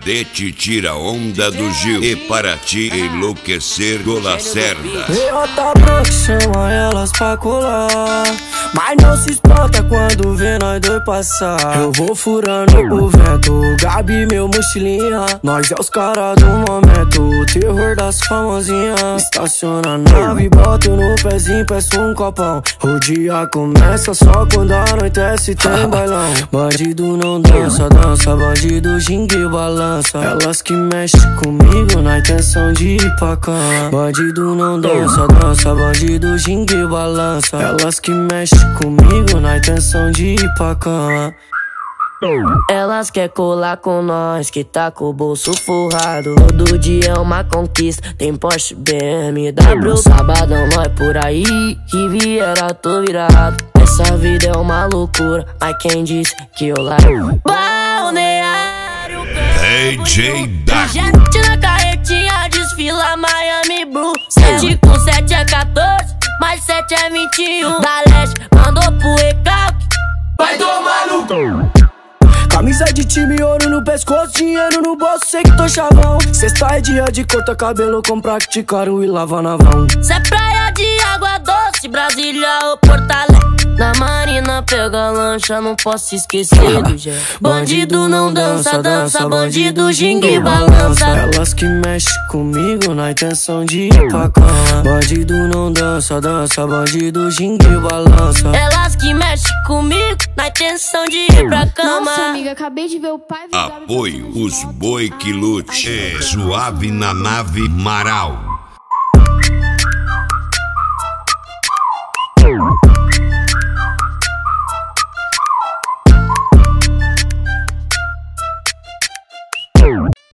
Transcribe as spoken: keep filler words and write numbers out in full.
Cadete tira onda do Gil e para te enlouquecer do Lacerda. E outra bro que chama elas pra colar, mas não se espanta quando vê nós dois passar. Eu vou furando o vento, Gabi meu mochilinha, nós é os caras do momento, o terror das famosinhas. Estaciona a nave, boto no pezinho, peço um copão. O dia começa só quando anoitece, tem bailão. Bandido não dança, dança, bandido ginga e balança. Elas que mexem comigo na intenção de ir pra cama. Bandido não dança, dança, bandido ginga e balança. Elas que mexem comigo na intenção de ir pra cama. Elas quer colar com nós, que tá com o bolso forrado. Todo dia é uma conquista, tem Porsche, B M W. Sabadão nós por aí, que viera tô virado. Essa vida é uma loucura, mas quem disse que eu largo? Balneário D J Dago. Gente na carretinha, desfila Miami Blue. Sete com sete é quatorze, mais sete é vinte e um. Da leste, mandou pro recalque, vai tomar no cu. Camisa de time, ouro no pescoço, dinheiro no bolso, sei que tô chavão. Sexta é dia de cortar cabelo com praticaram e lava na vão. Cê é praia de água doce, Brasília ou Porto Alegre. Na marina pega lancha, não posso esquecer do Gé. Bandido não dança, dança, bandido ginga e balança. Elas que mexem comigo na intenção de ir pra cama. Bandido não dança, dança, bandido ginga e balança. Elas que mexem comigo na intenção de ir pra cama. Nossa, amiga, acabei de ver o pai. Apoio os boi que lute. É Suave na Nave Marau.